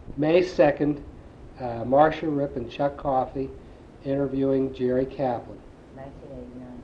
May 2nd, Marcia Ripp and Chuck Coffey interviewing Jerry Kaplan. 1989.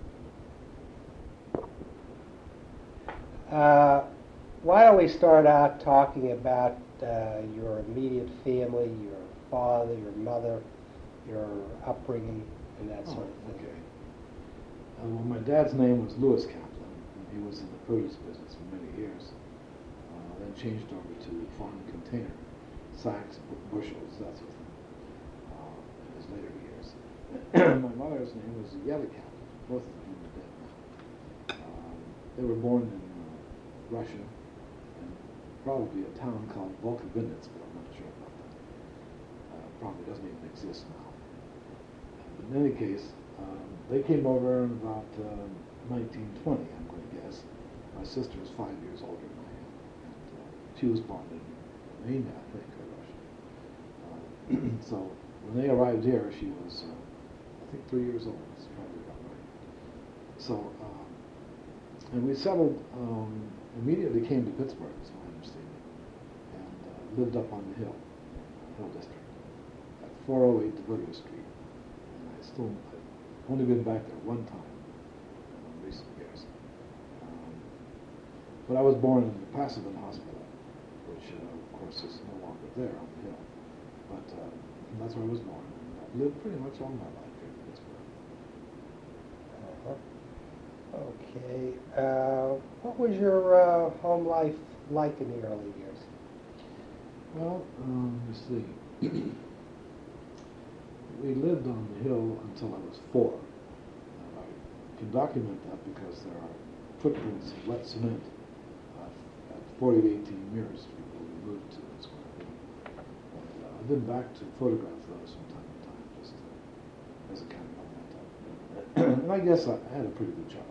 Why don't we start out talking about your immediate family, your father, your mother, your upbringing, and that sort of thing. Okay. Well, my dad's name was Louis Kaplan, and he was in the produce business for many years. Then changed over to farm container, sacks, bushels, that sort of thing, in his later years. My mother's name was Yeli Kaplan. Both of them are dead now. They were born in Russia, and probably a town called Volkovinets, but I'm not sure about that. Probably doesn't even exist now. In any case, they came over in about 1920, I'm going to guess. My sister was 5 years older than I am, and she was born in Romania, I think, or Russia. So when they arrived here, she was, I think, 3 years old. That's probably about right. So, and we settled, immediately came to Pittsburgh, is my understanding, and lived up on the Hill District, at 408 DeVilliers Street. And I've only been back there one time in recent years. But I was born in the Passavant Hospital, which, of course, is no longer there on the Hill. But that's where I was born. And I've lived pretty much all my life here in Pittsburgh. Okay. What was your home life like in the early years? Well, let's see. We lived on the hill until I was 4. And I can document that because there are footprints of wet cement at 40 to 18 Mirror Street where we moved to Square Hill. And I've been back to photograph those from time to time, just as a kind of memento. And I guess I had a pretty good childhood.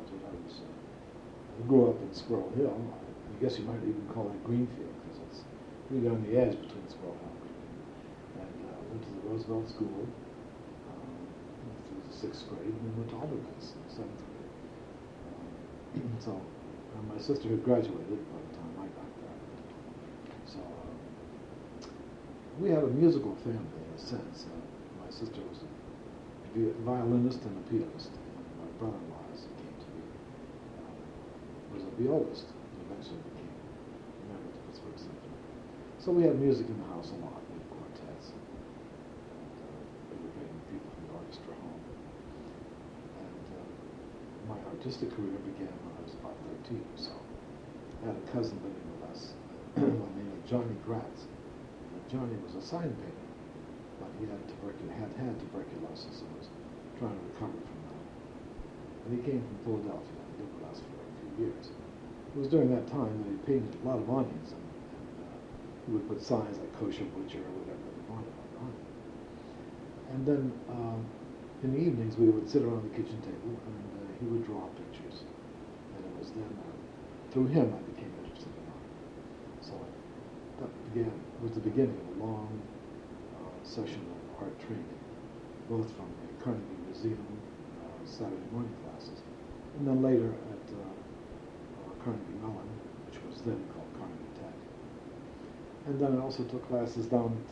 I grew up in Squirrel Hill. I guess you might even call it Greenfield because it's really on the edge between Squirrel Hill and Greenfield. And went to the Roosevelt School through the 6th grade, and then went to Aldergrove in 7th grade. So my sister had graduated by the time I got there. So we had a musical family in a sense. My sister was a violinist and a pianist, and my brother-in-law, as he came to be, was a violist, and eventually became a member of the Pittsburgh Symphony. So we had music in the house a lot. We had quartets, and we were bringing people from the orchestra home. And my artistic career began when I was about 13 or so. I had a cousin living with us by the name of Johnny Gratz. And Johnny was a sign painter, but he had tuberculosis and was trying to recover from that. And he came from Philadelphia and lived with us for a few years. It was during that time that he painted a lot of onions, and he would put signs like kosher butcher or whatever they wanted on the onion. And then in the evenings we would sit around the kitchen table and he would draw pictures. And it was then through him I became interested in art. So that was the beginning of a long session of art training, both from the Carnegie Museum Saturday morning classes, and then later at Carnegie Mellon, which was then called Carnegie Tech. And then I also took classes down at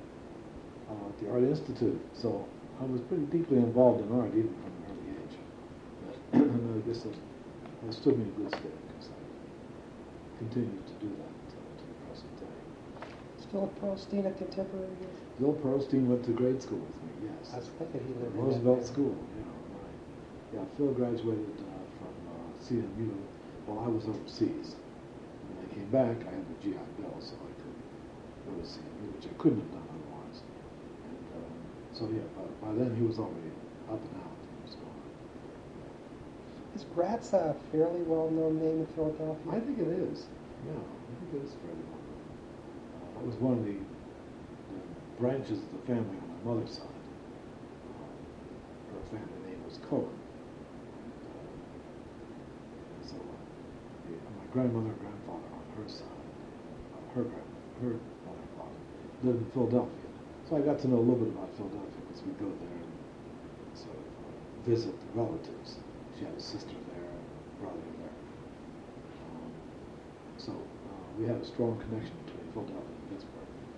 the Art Institute. So I was pretty deeply involved in art even from an early age. And I guess that stood me in good stead because I continued to do that to the present day. Still at Pearlstein at contemporary years? Bill Pearlstein went to grade school with me, yes. I was thinking he lived in Roosevelt that School, right. Yeah, Phil graduated from CMU while I was overseas. When I came back, I had the GI Bill, so I could go to CMU, which I couldn't have done otherwise. And so yeah, by then he was already up and out. He was gone. Is Gratz a fairly well-known name in Philadelphia? I think it is. Yeah, I think it is fairly well known. That was one of the branches of the family on my mother's side. Her family name was Cohen. So my grandmother and grandfather on her side, her mother and father, lived in Philadelphia. So I got to know a little bit about Philadelphia because we go there and sort of visit the relatives. She had a sister there and a brother there. So we had a strong connection between Philadelphia and Pittsburgh.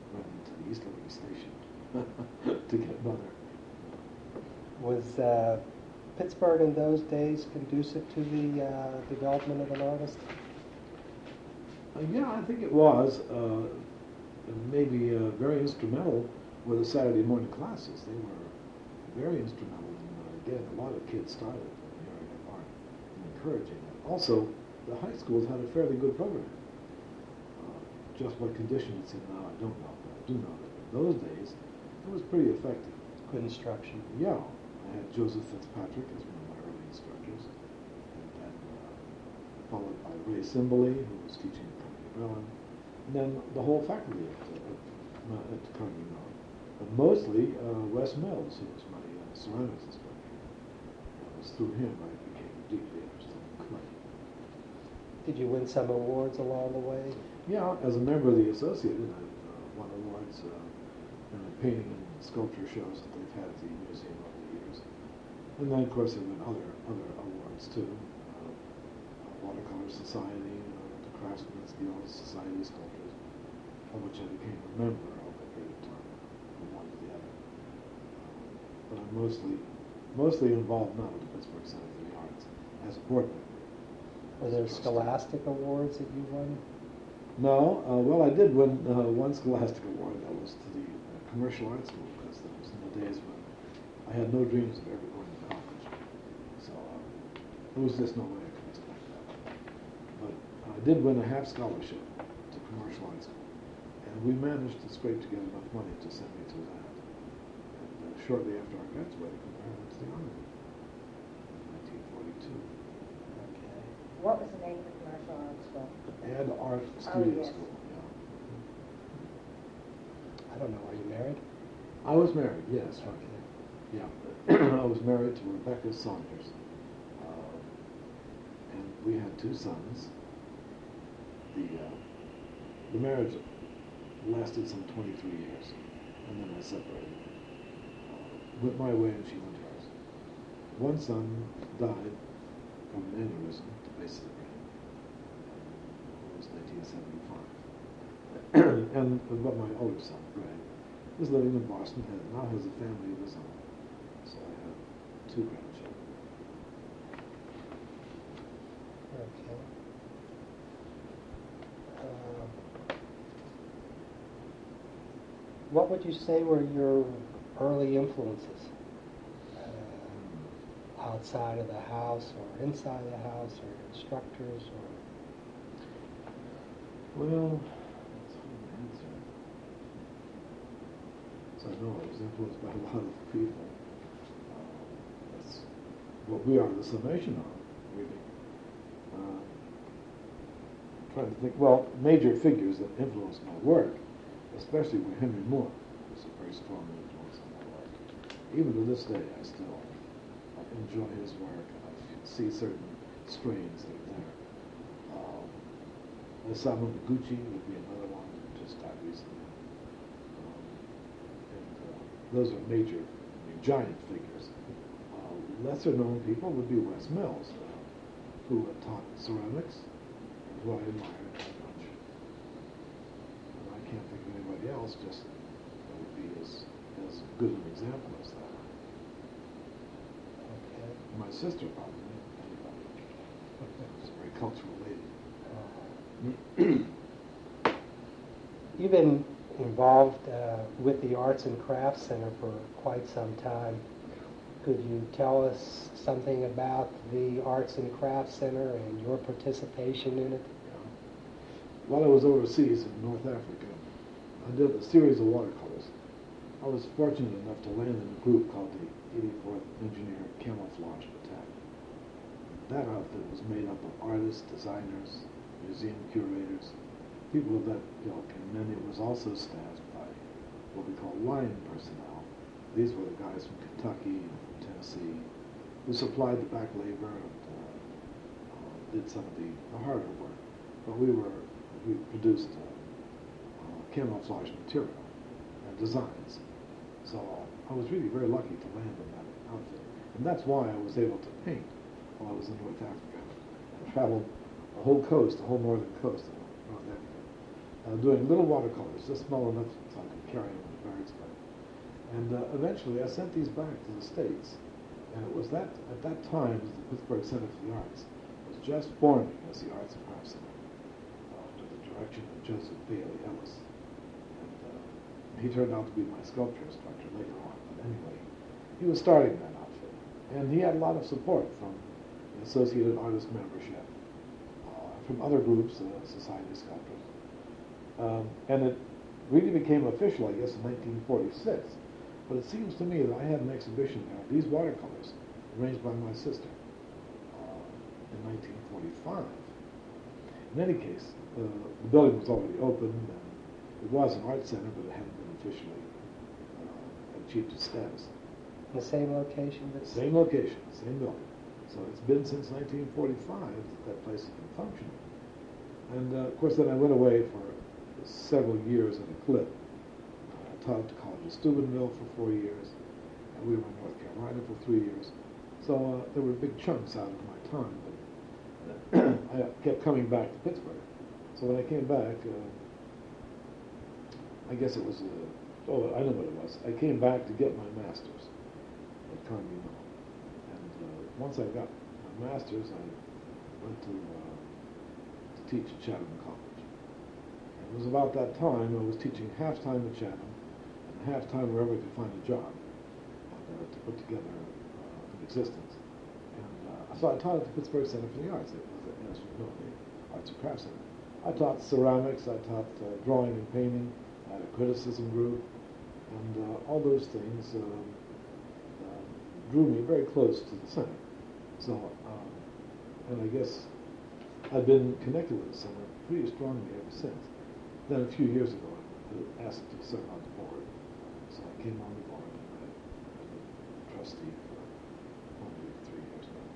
run into the East Liberty Station to get mother. Was Pittsburgh in those days conducive to the development of an artist? Yeah, I think it was. Maybe very instrumental were the Saturday morning classes. They were very instrumental in getting a lot of kids started in the area of art and encouraging it. Also, the high schools had a fairly good program. Just what condition it's in now, I don't know, but I do know that in those days, it was pretty effective. Good instruction. Yeah. I had Joseph Fitzpatrick as one of my early instructors, and then followed by Ray Simbley, who was teaching at Carnegie Mellon, and then the whole faculty at Carnegie Mellon. But mostly Wes Mills, who was my ceramics instructor. It was through him I became deeply interested in clay. Did you win some awards along the way? Yeah, as a member of the Associated, I've won awards in the painting and sculpture shows that they've had at the museum over the years. And then, of course, there have been other awards, too. Watercolor Society, the Craftsmen's Guild Society of Sculptors, of which I became a member over a period of time, from one to the other. But I'm mostly involved now with the Pittsburgh Center for the Arts as a board member. Were there Scholastic Awards that you won? No, well, I did win one Scholastic Award. That was to the Commercial Arts School, because that was in the days when I had no dreams of ever going to college. So there was just no way I could expect that. But I did win a half scholarship to Commercial Arts School, and we managed to scrape together enough money to send me to that. And shortly after I graduated, I went to the Army in 1942. Okay. What was the name of the commercial arts school? And Art Studio yes. School, yeah. I don't know, are you married? I was married, yes. Okay. Yeah. I was married to Rebecca Saunders. And we had 2 sons. The marriage lasted some 23 years, and then I separated. Went my way and she went hers. One son died from an aneurysm at the base of the brain. It was 1975. But my older son, Greg, was living in Boston and now has a family of his own. So I have 2 grandchildren. Okay. What would you say were your early influences? Outside of the house or inside the house, or instructors, or? Well, that's a hard answer. So I know I was influenced by a lot of people. That's what we are the summation of, really. Trying to think, well, major figures that influenced my work, especially with Henry Moore, was a very strong influence on my work. Even to this day, I still enjoy his work, and I see certain strains that are there. Osamu Noguchi would be another one that just died recently. Those are major, giant figures. Lesser known people would be Wes Mills, who had taught ceramics, and who I admired very much. And I can't think of anybody else just that would be as good an example as that. Okay. My sister probably, anybody. She's a very cultural lady. You've been involved with the Arts and Crafts Center for quite some time. Could you tell us something about the Arts and Crafts Center and your participation in it? While I was overseas in North Africa, I did a series of watercolors. I was fortunate enough to land in a group called the 84th Engineer Camouflage Battalion. That outfit was made up of artists, designers, museum curators, people of that ilk, and then it was also staffed by what we call line personnel. These were the guys from Kentucky and from Tennessee who supplied the back labor and did some of the harder work. But we produced camouflage material and designs. So I was really very lucky to land in that outfit. And that's why I was able to paint while I was in North Africa. I traveled the whole coast, the whole northern coast of North Africa, doing little watercolors, just small enough so I could carry them in the bags back. And eventually I sent these back to the States. And it was at that time, the Pittsburgh Center for the Arts was just forming as the Arts and Crafts Center under the direction of Joseph Bailey Ellis. And he turned out to be my sculpture instructor later on. But anyway, he was starting that outfit. And he had a lot of support from the Associated Artists membership, from other groups, Society of Sculptors. And it really became official, I guess, in 1946. But it seems to me that I had an exhibition there of these watercolors arranged by my sister in 1945. In any case, the building was already open, and it was an art center, but it hadn't been officially achieved its status. The same location? Same location, same building. So it's been since 1945 that place has been functioning. And of course, then I went away for several years in a clip. I taught at the College of Steubenville for 4 years, and we were in North Carolina for 3 years. So there were big chunks out of my time, but I kept coming back to Pittsburgh. So when I came back, I guess it was, I know what it was. I came back to get my master's at Carnegie Mellon. And once I got my master's, I went to teach at Chatham College. And it was about that time I was teaching half-time at Chatham and half-time wherever I could find a job to put together an existence. And so I taught at the Pittsburgh Center for the Arts. It was, as you know, the Arts and Crafts Center. I taught ceramics, I taught drawing and painting, I had a criticism group, and all those things drew me very close to the center. So, and I guess I've been connected with the center pretty strongly ever since. Then a few years ago, I was asked to serve on the board. So I came on the board, and I've been trustee for only 3 years now.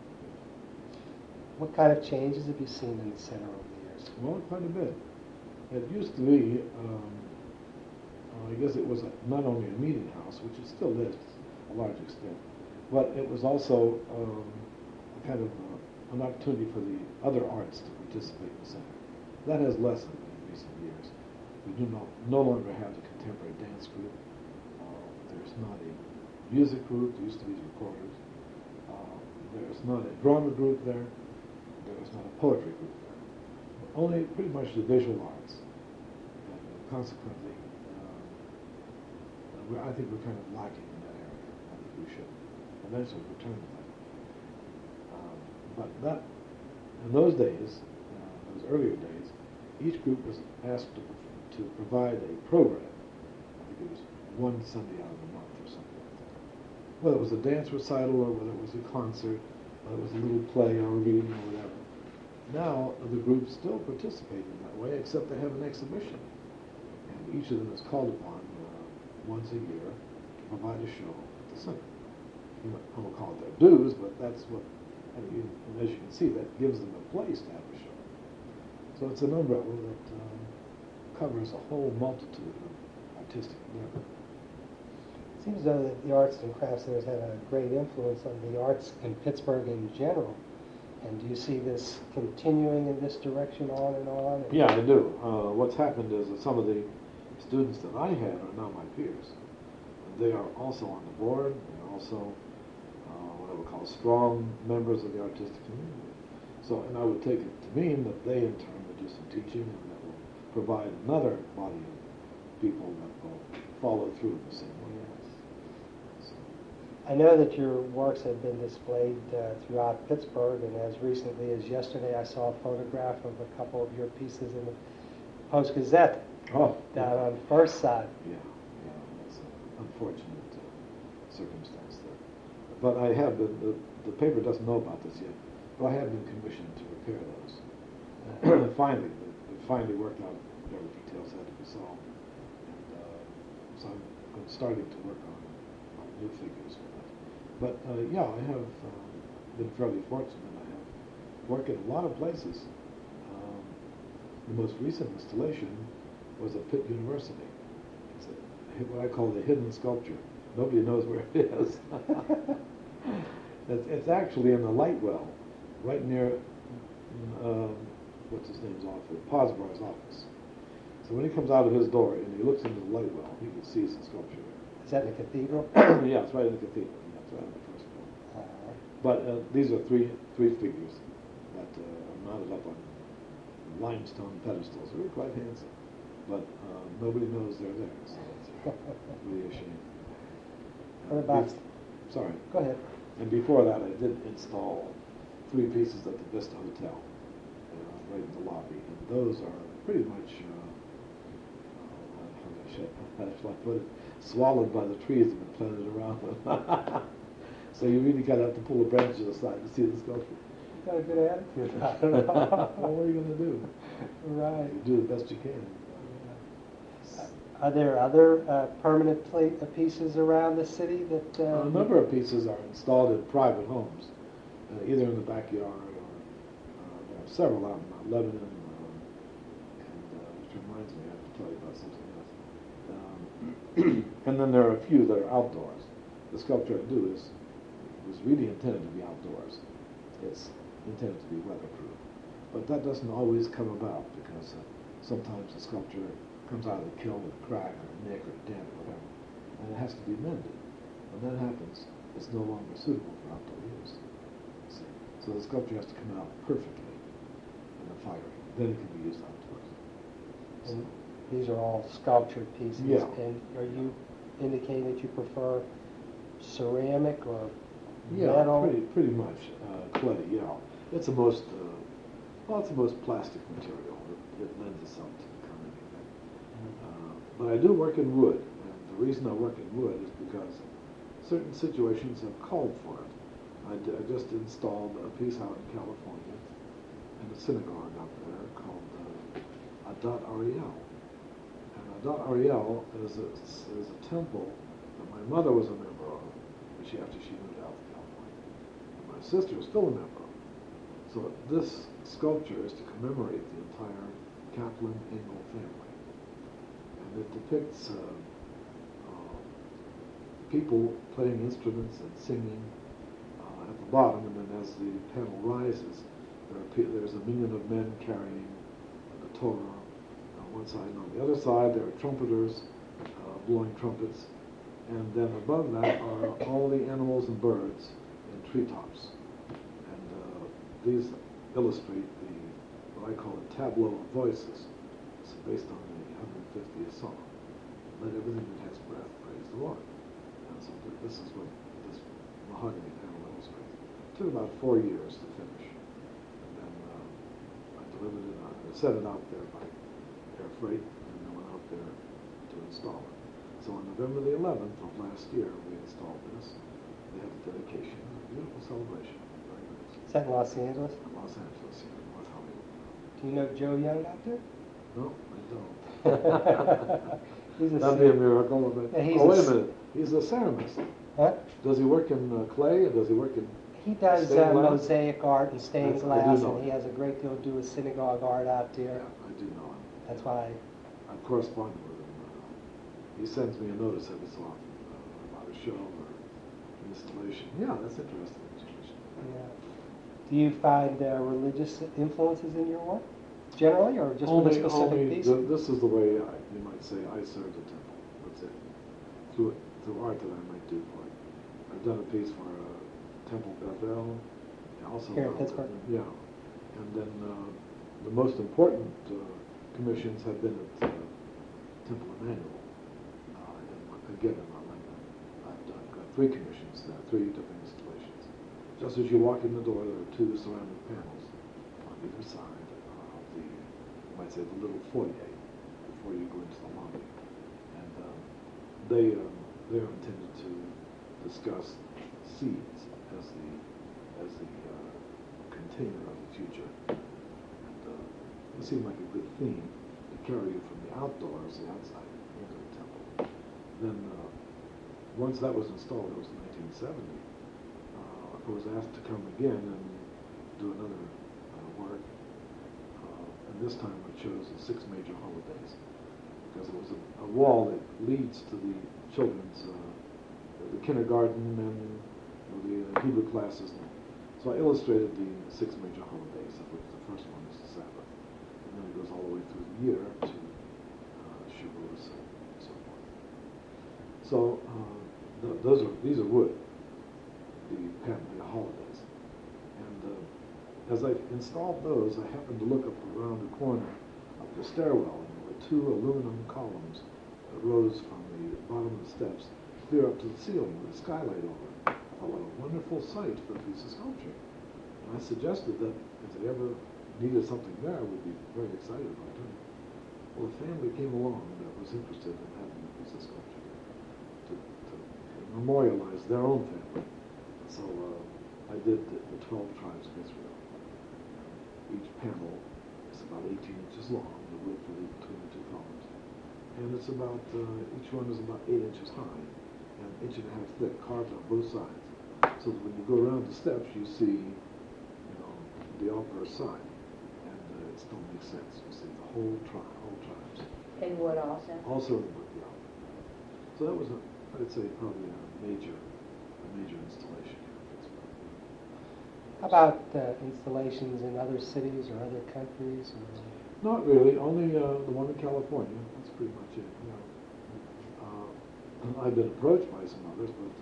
What kind of changes have you seen in the center over the years? Well, quite a bit. It used to be, I guess it was not only a meeting house, which it still is to a large extent, but it was also a kind of an opportunity for the other arts to participate in the center. That has lessened in recent years. We do no longer have the contemporary dance group. There's not a music group. There used to be recorders. There's not a drama group there. There's not a poetry group there. Only pretty much the visual arts. And consequently, I think we're kind of lacking in that area. I think we should eventually return to that. But that, in those days, those earlier days, each group was asked to provide a program. I think it was one Sunday out of the month or something like that. Whether it was a dance recital or whether it was a concert, whether it was a little play or a reading or whatever. Now, the groups still participate in that way, except they have an exhibition. And each of them is called upon once a year to provide a show at the center. You know, I won't call it their dues, but that's what, and as you can see, that gives them a place to have a show. So it's an umbrella that covers a whole multitude of artistic endeavor. It seems though that the Arts and Crafts Center has had a great influence on the arts in Pittsburgh in general. And do you see this continuing in this direction on and on? Yeah, I do. What's happened is that some of the students that I had are now my peers. They are also on the board. They're also what I would call strong members of the artistic community. So, and I would take it to mean that they in turn will do some teaching and that will provide another body of people that will follow through in the same way. So. I know that your works have been displayed throughout Pittsburgh, and as recently as yesterday I saw a photograph of a couple of your pieces in the Post-Gazette down on First Side. Yeah, that's an unfortunate circumstance there. But I have been, the paper doesn't know about this yet, but I have been commissioned to repair those. Finally, it finally worked out, whatever details had to be solved. And so I'm starting to work on new figures for that. But yeah, I have been fairly fortunate. I have worked at a lot of places. The most recent installation was at Pitt University. It's what I call the hidden sculpture. Nobody knows where it is. It's actually in the light well, right near what's his name's office, Posbar's office. So when he comes out of his door and he looks into the light well, he can see some sculpture there. Is that the cathedral? Yeah, it's right in the cathedral. Yeah, it's right on the first floor. Uh, But these are three figures that are mounted up on limestone pedestals. They're quite handsome, but nobody knows they're there, so it's really a shame. What about? Sorry. Go ahead. And before that, I did install 3 pieces at the Vista Hotel, right in the lobby, and those are pretty much, how shall I put it, swallowed by the trees that have been planted around them. So you really kind of have to pull the branches aside to see the sculpture. You've got a good attitude about it. Well, what are you going to do? Right. You do the best you can. Are there other permanent pieces around the city that? A number of pieces are installed in private homes, either in the backyard or there are several out in Lebanon, and which reminds me, I have to tell you about something else. And then there are a few that are outdoors. The sculpture I do was really intended to be outdoors. It's intended to be weatherproof, but that doesn't always come about because sometimes the sculpture comes out of the kiln with a crack or a nick or a dent or whatever, and it has to be mended. When that happens, it's no longer suitable for outdoor use. See? So the sculpture has to come out perfectly in the firing. Then it can be used outdoors. And these are all sculptured pieces. Yeah. And are you indicating that you prefer ceramic or Yeah, metal? pretty much clay. Yeah, it's the most it's the most plastic material. It lends itself to the kind of thing. But I do work in wood, and the reason I work in wood is because certain situations have called for it. I just installed a piece out in California in a synagogue out there called Adat Ariel. And Adat Ariel is a temple that my mother was a member of, after she moved out to California. And my sister is still a member. So this sculpture is to commemorate the entire Kaplan Engel family. And it depicts people playing instruments and singing at the bottom, and then as the panel rises, there's a million of men carrying the Torah on one side, and on the other side there are trumpeters blowing trumpets, and then above that are all the animals and birds in treetops. And these illustrate what I call a tableau of voices. It's based on the 150th Psalm. Let everything that has breath praise the Lord. And so this is what this mahogany panel illustrates. It took about 4 years to finish. And then I delivered it, I set it out there by air freight, and then went out there to install it. So on November the 11th of last year, we installed this. We had a dedication, a beautiful celebration. Very nice. Is that in Los Angeles? In Los Angeles, here in North Hollywood. Do you know Joe Young out there? No, I don't. He's a That'd be a miracle. But, Yeah, he's oh, wait a a minute. He's a ceramist. Huh? Does he work in clay, and does he work in... He does Stained glass? mosaic art and stained I do glass, know and he has a great deal to do with synagogue art out Yeah, there. I do know him. That's why. I've corresponded with him. He sends me a notice every so often about a show or an installation. Yeah, that's interesting. Yeah. Do you find religious influences in your work, generally, or just with a specific piece? This is the way you might say I serve the temple. That's it. Through art that I might do for it. I've done a piece for Temple Bethel. Also Here in Pittsburgh. Yeah, and then the most important commissions have been at Temple Emmanuel. Again, in Orlando. I've got 3 commissions there, 3 different installations. Just as you walk in the door, there are 2 ceramic panels on either side of the, you might say, the little foyer before you go into the lobby. And they're intended to discuss seeds as the container of the future. And it seemed like a good theme to carry you from the outdoors, the outside, into the temple. Then once that was installed, it was in 1970, I was asked to come again and do another work. And this time I chose the 6 major holidays because it was a wall that leads to the children's, the kindergarten and the Hebrew classes. So I illustrated the 6 major holidays, of which the first one is the Sabbath. And then it goes all the way through the year to So these are wood, the holidays. And as I installed those, I happened to look up around the corner of the stairwell, and there were two aluminum columns that rose from the bottom of the steps clear up to the ceiling with a skylight over it. I thought, what a wonderful site for a piece of sculpture. And I suggested that if they ever needed something there, I would be very excited about doing it. Well, a family came along that was interested in having a piece of sculpture to memorialize their own family. So I did the 12 tribes of Israel. Each panel is about 18 inches long, the width between the two columns. And it's about, each one is about 8 inches high and an inch and a half thick, carved on both sides. So that when you go around the steps, you see, the obverse side. And it still makes sense. You see the whole tribes. In wood also? Also in wood, yeah. So that was, I'd say, probably a major installation here in Pittsburgh. How about installations in other cities or other countries? Or? Not really, only the one in California. That's pretty much it. Yeah. I've been approached by some others, but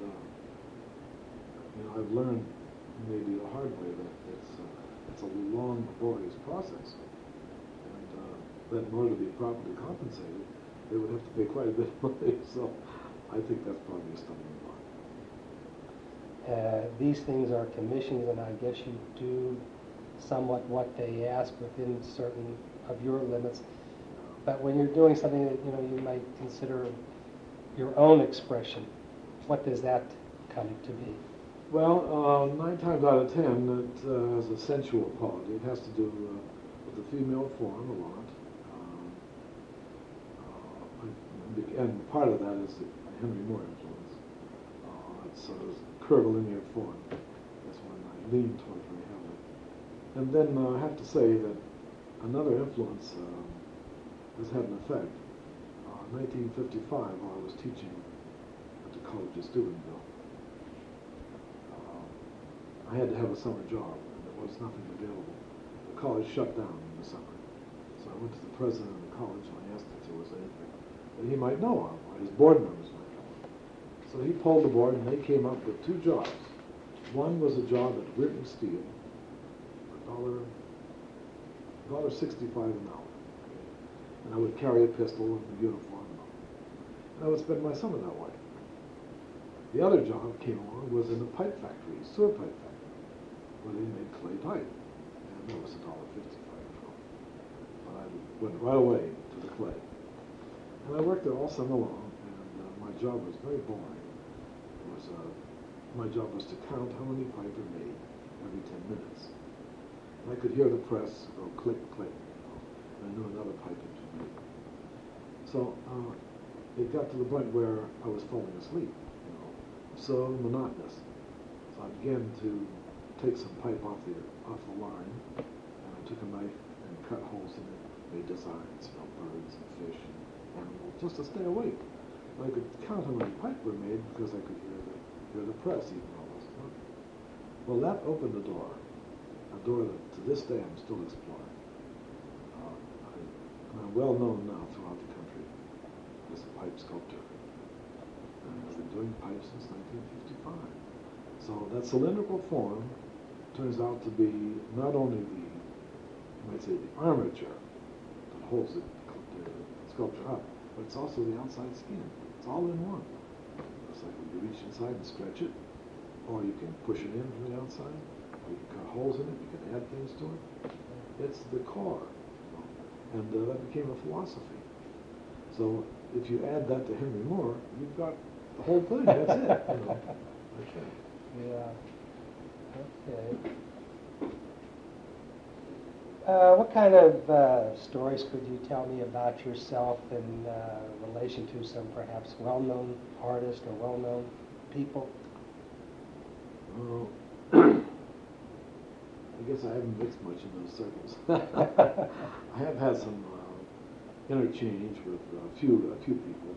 I've learned maybe the hard way that it's a long, laborious process, and that in order to be properly compensated, they would have to pay quite a bit of money. So I think that's probably a stumbling block. These things are commissioned, and I guess you do somewhat what they ask within certain of your limits. But when you're doing something that you might consider your own expression, what does that come to be? Well, 9 times out of 10, it has a sensual quality. It has to do with the female form a lot. And part of that is the Henry Moore influence. It's sort of curvilinear form. That's one I lean toward very heavily. And then I have to say that another influence has had an effect. In 1955, while I was teaching at the College of Steubenville, I had to have a summer job, and there was nothing available. The college shut down in the summer. So I went to the president of the college and I asked if there was anything that he might know of, or his board members might know of. So he pulled the board and they came up with 2 jobs. One was a job at Weirton Steel, $1.65 an hour. And I would carry a pistol and a uniform. And I would spend my summer that way. The other job came along was in a pipe factory, sewer pipe factory, where they made clay pipe. And that was $1.55 an hour. But I went right away to the clay. And I worked there all summer long, and my job was very boring. My job was to count how many pipe are made every 10 minutes. And I could hear the press go click, click, and I knew another pipe had been made. So it got to the point where I was falling asleep. So monotonous. So I began to take some pipe off the line, and I took a knife and cut holes in it, made designs, birds and fish and animals, just to stay awake. And I could count how many pipe were made because I could hear the press even almost. Well, that opened the door, a door that to this day I'm still exploring. I'm well known now throughout the country as a pipe sculptor. I've been doing pipes since 1955. So that cylindrical form turns out to be not only the armature that holds the sculpture up, but it's also the outside skin. It's all in one. It's like you reach inside and stretch it, or you can push it in from the outside, or you can cut holes in it, you can add things to it. It's the core. And that became a philosophy. So if you add that to Henry Moore, you've got the whole thing. That's it. Okay. Yeah. Okay. What kind of stories could you tell me about yourself in relation to some perhaps well-known artists or well-known people? I guess I haven't mixed much in those circles. I have had some interchange with a few people.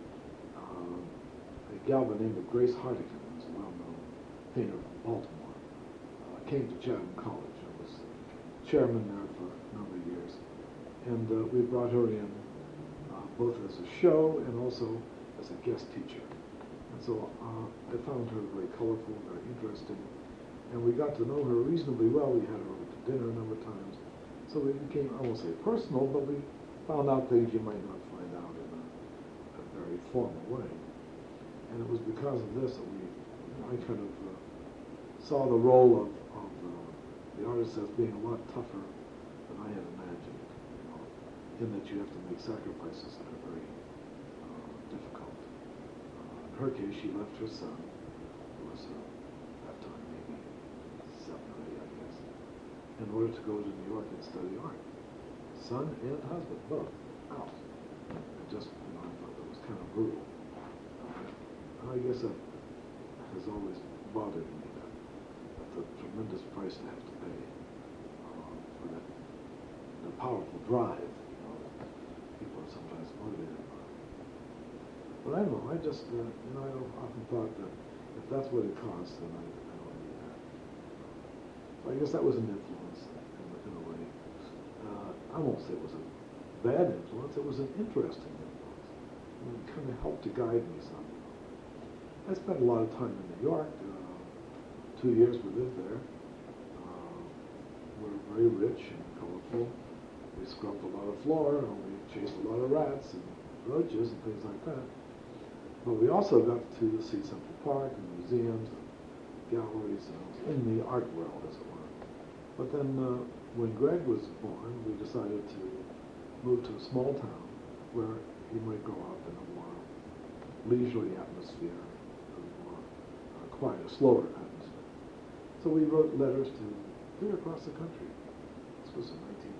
A gal by the name of Grace Hartigan, who's a well-known painter from Baltimore, came to Chatham College. I was chairman there for a number of years. And we brought her in both as a show and also as a guest teacher. so I found her very colorful, very interesting, and we got to know her reasonably well. We had her over to dinner a number of times. So we became, I won't say personal, but we found out things you might not find out in a very formal way. And it was because of this that I kind of saw the role of the artist as being a lot tougher than I had imagined, in that you have to make sacrifices that are very difficult. In her case, she left her son, who was at that time maybe 7 or 8, I guess, in order to go to New York and study art. Son and husband, both, out. And just, I thought that was kind of brutal. I guess that has always bothered me, that the tremendous price they have to pay for that, the powerful drive, people are sometimes motivated by. But I don't know, I just, I often thought that if that's what it costs, then I don't need that. So I guess that was an influence in a way. I won't say it was a bad influence, it was an interesting influence. It kind of helped to guide me some. I spent a lot of time in New York. 2 years we lived there. We're very rich and colorful. We scrubbed a lot of floor, and we chased a lot of rats and roaches and things like that. But we also got to see Central Park and museums and galleries in the art world, as it were. But then when Greg was born, we decided to move to a small town where he might grow up in a more leisurely atmosphere, a more quiet, slower atmosphere. So we wrote letters to clear across the country. This was in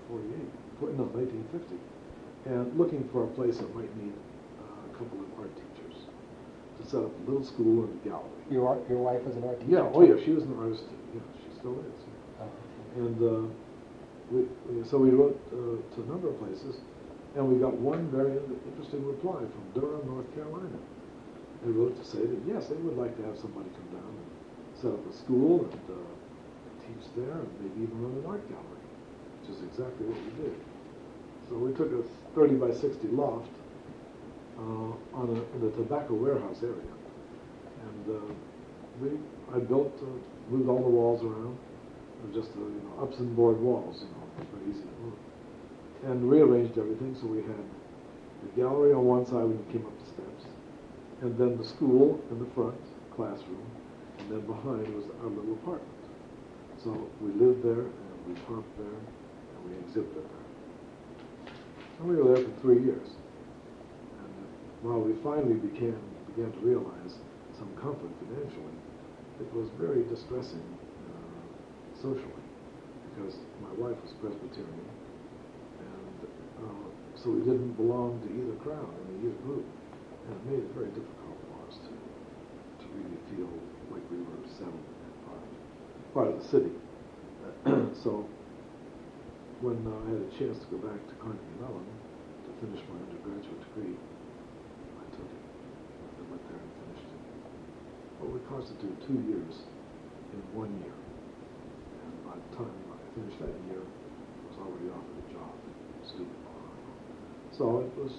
1950, and looking for a place that might need a couple of art teachers to set up a little school and a gallery. Your wife was an art teacher? Yeah, oh yeah, she was an artist. Yeah, she still is. Yeah. Oh. And so we wrote to a number of places, and we got one very interesting reply from Durham, North Carolina. They wrote to say that yes, they would like to have somebody come down and set up a school and teach there, and maybe even run an art gallery, which is exactly what we did. So we took a 30 by 60 loft in the tobacco warehouse area, and I built, moved all the walls around. It was just ups and board walls, very easy to move, and rearranged everything. So we had the gallery on one side when you came up the steps, and then the school in the front, classroom, and then behind was our little apartment. So we lived there, and we taught there, and we exhibited there. And we were there for 3 years. And while we finally began to realize some comfort financially, it was very distressing socially, because my wife was Presbyterian, and so we didn't belong to either crowd in either group, and it made it very difficult for us to really feel like we were settled in part of the city. So when I had a chance to go back to Carnegie Mellon to finish my undergraduate degree, I took it. I went there and finished it. What would constitute 2 years in 1 year. And by the time I finished that year, I was already offered a job in student law. So it was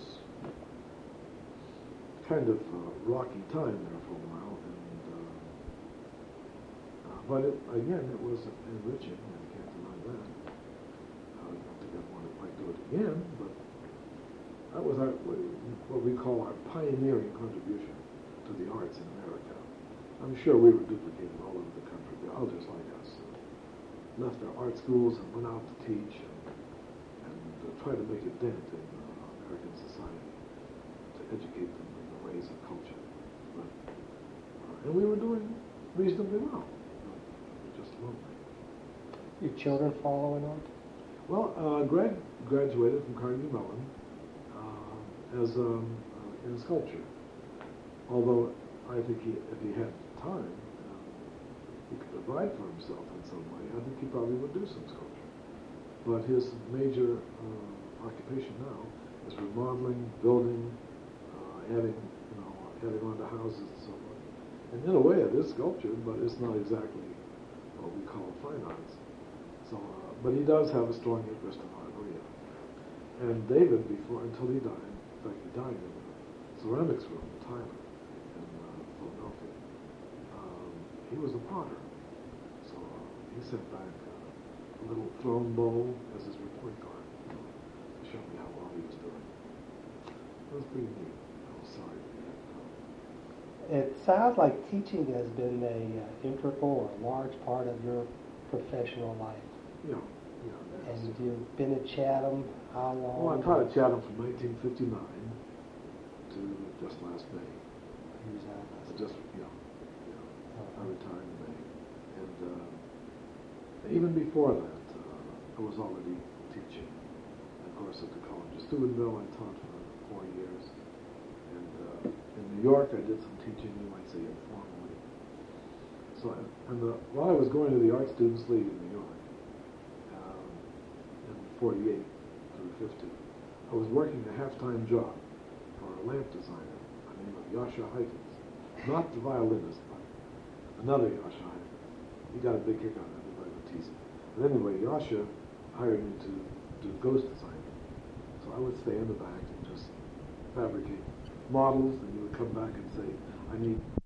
kind of a rocky time there for a while, but again, it was enriching, and I can't deny that. I don't think I'd want to quite do it again, but that was what we call our pioneering contribution to the arts in America. I'm sure we were duplicated all over the country. There are others like us who left their art schools and went out to teach and try to make a dent in American society, to educate them in the ways of culture. And we were doing reasonably well. Just lonely. Your children follow in art? Well, Greg graduated from Carnegie Mellon in sculpture. Although I think if he had time, he could provide for himself in some way. I think he probably would do some sculpture. But his major occupation now is remodeling, building, adding on to houses and so on. And in a way, it is sculpture, but it's not exactly what we call fine arts. So, but he does have a strong interest in art arena. And David, until he died, in fact, he died in the ceramics room in Thailand, in he was a potter. So he sent back a little throne bowl as his report card, to show me how well he was doing. It was pretty neat. I was sorry he had to go. It sounds like teaching has been a integral or large part of your professional life. Yeah, that's. And you've been at Chatham how long? Well, I taught at Chatham from 1959 to just last May. I retired in May. And even before that, I was already teaching. Of course, at the College of Steubenville, I taught for 4 years. And in New York, I did some teaching, you might say informally. So, while I was going to the Art Students League in New York, in 48 through 50, I was working a half-time job for a lamp designer by the name of Yasha Huygens. Not the violinist, but another Yasha Huygens. He got a big kick out of it, everybody would tease him. But anyway, Yasha hired me to do ghost design. So I would stay in the back and just fabricate models, and he would come back and say, I need